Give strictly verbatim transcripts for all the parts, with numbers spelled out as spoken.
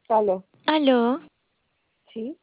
Aló, Aló, sí,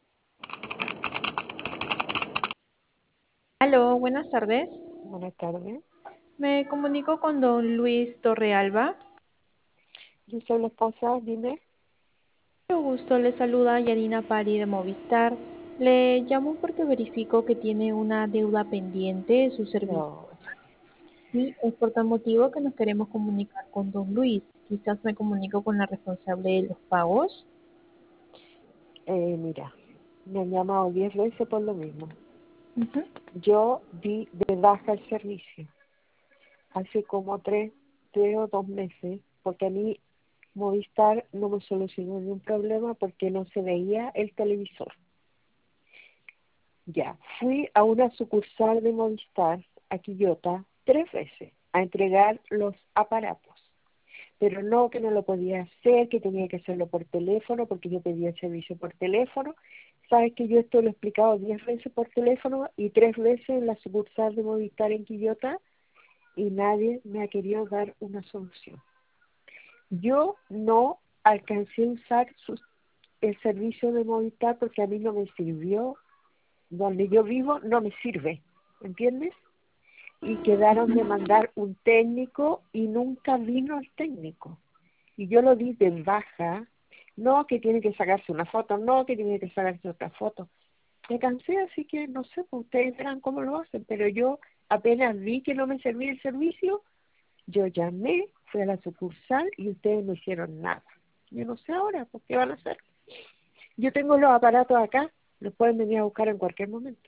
Aló, buenas tardes. buenas tardes. Me comunico con don Luis Torrealba. Yo soy la esposa, dime. Mucho gusto, le saluda Yanina Pari de Movistar. Le llamo porque verifico que tiene una deuda pendiente de su servicio No, y es por tal motivo que nos queremos comunicar con don Luis. Quizás me comunico con la responsable de los pagos. eh, mira, me han llamado diez veces por lo mismo. Ujú. Yo di de baja el servicio hace como tres, tres o dos meses, porque a mí Movistar no me solucionó ningún problema porque no se veía el televisor. Ya, fui a una sucursal de Movistar, a Quillota, tres veces a entregar los aparatos. Pero no, que no lo podía hacer, que tenía que hacerlo por teléfono, porque yo pedía el servicio por teléfono. Sabes que yo esto lo he explicado diez veces por teléfono y tres veces en la sucursal de Movistar en Quillota y nadie me ha querido dar una solución. Yo no alcancé a usar sus- el servicio de Movistar porque a mí no me sirvió. Donde yo vivo no me sirve, ¿entiendes? Y quedaron de mandar un técnico y nunca vino el técnico. Y yo lo di de baja, no que tiene que sacarse una foto, no que tiene que sacarse otra foto. Me cansé, así que no sé, pues ustedes verán cómo lo hacen, pero yo apenas vi que no me servía el servicio, yo llamé, fui a la sucursal y ustedes no hicieron nada. Yo no sé ahora, pues, ¿qué van a hacer? Yo tengo los aparatos acá, los pueden venir a buscar en cualquier momento.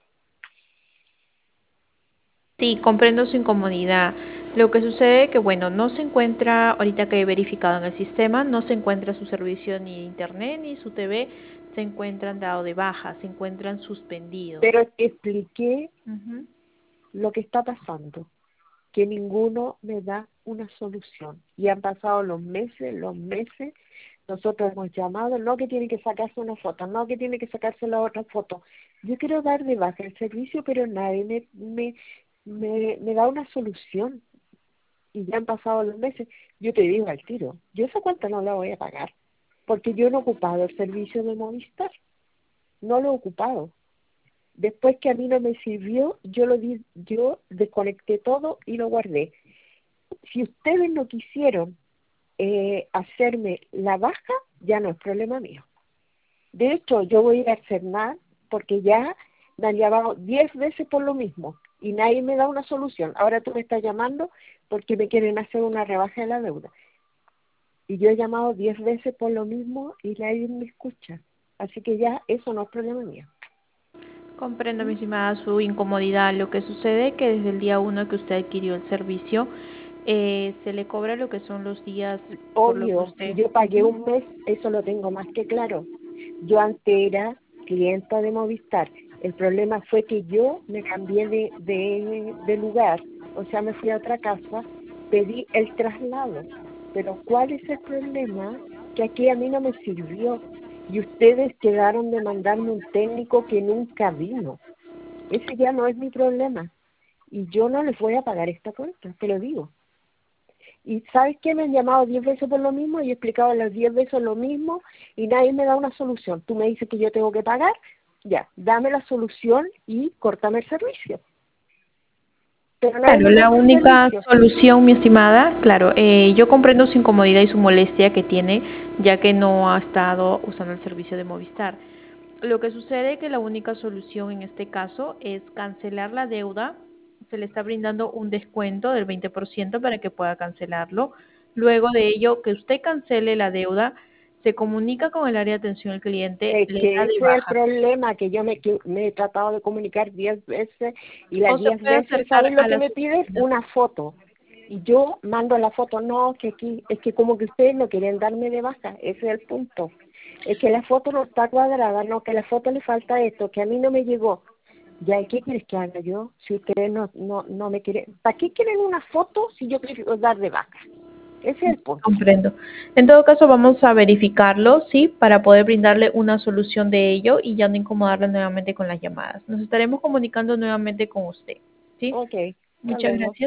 Sí, comprendo su incomodidad. Lo que sucede que, bueno, no se encuentra, ahorita que he verificado en el sistema, no se encuentra su servicio ni de internet ni su T V, se encuentran dado de baja, se encuentran suspendidos. Pero expliqué Ujú. lo que está pasando, que ninguno me da una solución. Y han pasado los meses, los meses, nosotros hemos llamado, no que tiene que sacarse una foto, no que tiene que sacarse la otra foto. Yo quiero dar de baja el servicio, pero nadie me, me, me, me da una solución. Y ya han pasado los meses. Yo te digo al tiro, yo esa cuenta no la voy a pagar, porque yo no he ocupado el servicio de Movistar, no lo he ocupado. Después que a mí no me sirvió, yo lo di, yo desconecté todo y lo guardé. Si ustedes no quisieron eh, hacerme la baja, ya no es problema mío. De hecho, yo voy a ir a hacer nada porque ya me han llamado diez veces por lo mismo y nadie me da una solución. Ahora tú me estás llamando porque me quieren hacer una rebaja de la deuda. Y yo he llamado diez veces por lo mismo y nadie me escucha. Así que ya eso no es problema mío. Comprendo, mi estimada, su incomodidad. Lo que sucede es que desde el día uno que usted adquirió el servicio, eh, se le cobra lo que son los días por lo que Obvio, si usted... yo pagué un Ujú. mes, eso lo tengo más que claro. Yo antes era clienta de Movistar. El problema fue que yo me cambié de, de, de lugar, o sea, me fui a otra casa, pedí el traslado. Pero ¿cuál es el problema? Que aquí a mí no me sirvió y ustedes quedaron de mandarme un técnico que nunca vino. Ese ya no es mi problema y yo no les voy a pagar esta cuenta, te lo digo. Y ¿sabes qué? Me han llamado diez veces por lo mismo y he explicado las diez veces lo mismo y nadie me da una solución. Tú me dices que yo tengo que pagar, ya, dame la solución y córtame el servicio. Pero nadie Claro, me la corta el única servicio. solución, mi estimada, claro, eh, yo comprendo su incomodidad y su molestia que tiene, ya que no ha estado usando el servicio de Movistar. Lo que sucede es que la única solución en este caso es cancelar la deuda. Se le está brindando un descuento del veinte por ciento para que pueda cancelarlo. Luego de ello, que usted cancele la deuda, se comunica con el área de atención al cliente, Es le que da de ese es el baja. problema, que yo me, que me he tratado de comunicar diez veces y las O se diez puede veces, acercar ¿saben lo a que las me piden? oficinas. Una foto. Y yo mando la foto, no, que aquí, es que como que ustedes no quieren darme de baja, ese es el punto. Es que la foto no está cuadrada, no, que a la foto le falta esto, que a mí no me llegó. Ya, ¿y qué quieres que haga yo? Si ustedes no, no, no me quieren, ¿para qué quieren una foto si yo quiero dar de baja? Ese es el punto. Comprendo. En todo caso, vamos a verificarlo, ¿sí? Para poder brindarle una solución de ello y ya no incomodarle nuevamente con las llamadas. Nos estaremos comunicando nuevamente con usted, ¿sí? Ok, hasta Muchas luego. gracias.